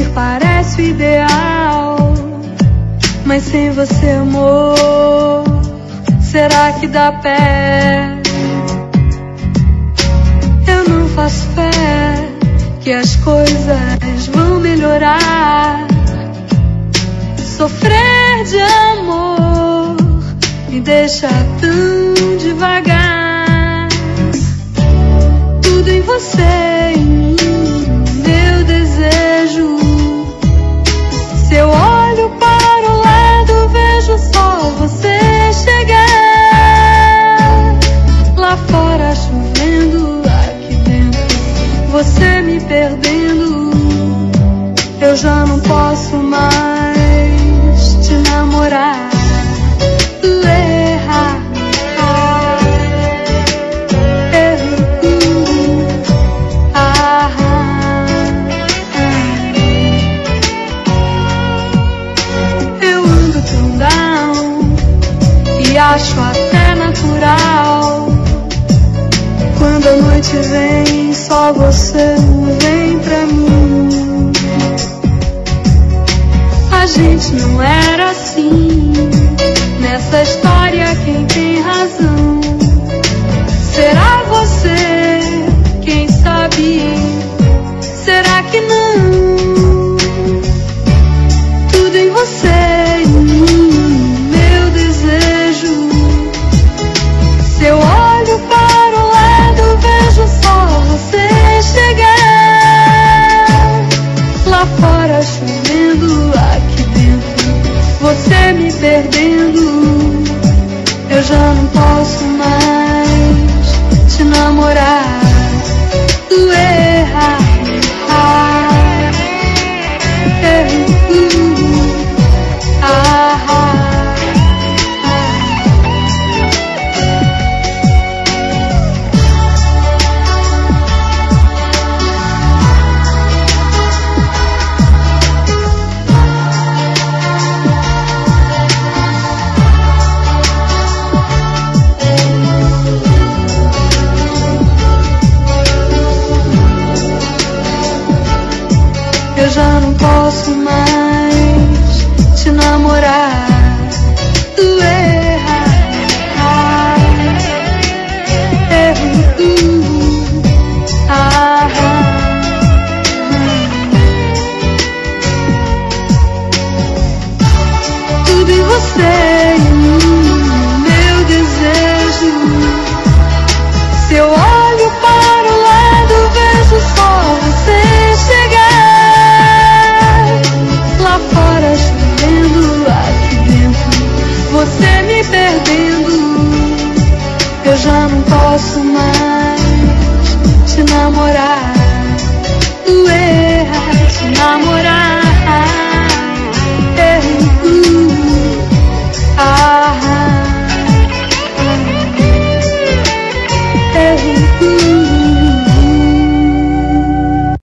ser parece o ideal, mas sem você, amor, será que dá pé? Eu não faço fé que as coisas vão melhorar. Sofrer de amor me deixa tão devagar. Tudo em você, em mim, meu desejo. Se eu olho para o lado, vejo só você chegar. Lá fora chovendo, aqui dentro você me perdendo. Eu já não posso mais te namorar. Acho até natural. Quando a noite vem, só você vem pra mim. A gente não era assim. Nessa história quem tem razão? Será você? Quem sabe? Será que não? Tudo em você. Se eu olho para o lado, vejo só você chegar. Lá fora chovendo, aqui dentro você me perdendo. Eu já não posso mais te namorar. Eu já não posso mais te namorar. Tudo em você, em mim, meu desejo. Se eu olho para o lado, vejo só você chegar. Lá fora chovendo, aqui dentro você me perdendo. Eu já não posso mais te namorar. Te namorar.